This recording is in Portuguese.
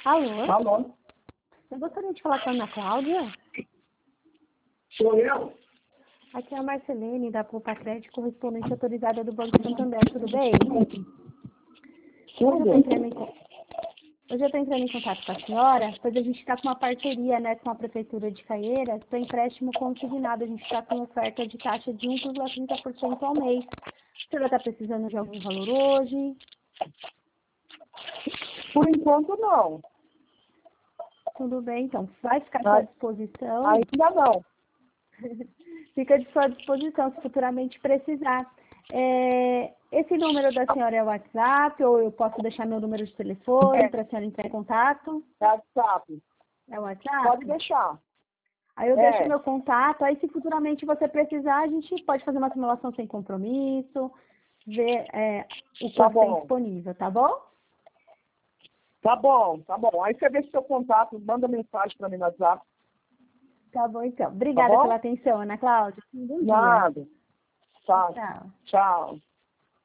Alô? Alô? Eu gostaria de falar com a Ana Cláudia. Sou eu? Aqui é a Marcelene, da Poupa Crédito, correspondente autorizada do Banco Santander. Tudo bem? Tudo? Hoje eu estou entrando em contato com a senhora, pois a gente está com uma parceria, né, com a Prefeitura de Caieiras para empréstimo consignado. A gente está com oferta de taxa de 1,30% ao mês. A senhora está precisando de algum valor hoje? Por enquanto, não. Tudo bem, então. Vai ficar à sua disposição. Ainda não. Fica à sua disposição se futuramente precisar. Esse número da senhora é o WhatsApp ou eu posso deixar meu número de telefone para a senhora entrar em contato? É WhatsApp. É o WhatsApp? Pode deixar. Aí eu deixo meu contato, aí se futuramente você precisar, a gente pode fazer uma simulação sem compromisso, ver o que Tá tem bom. disponível, tá bom? Tá bom, tá bom. Aí você deixa seu contato, manda mensagem para mim no WhatsApp. Tá bom, então. Obrigada bom? pela atenção, Ana Cláudia. Bom dia. Nada. Tá. Tchau. Tchau.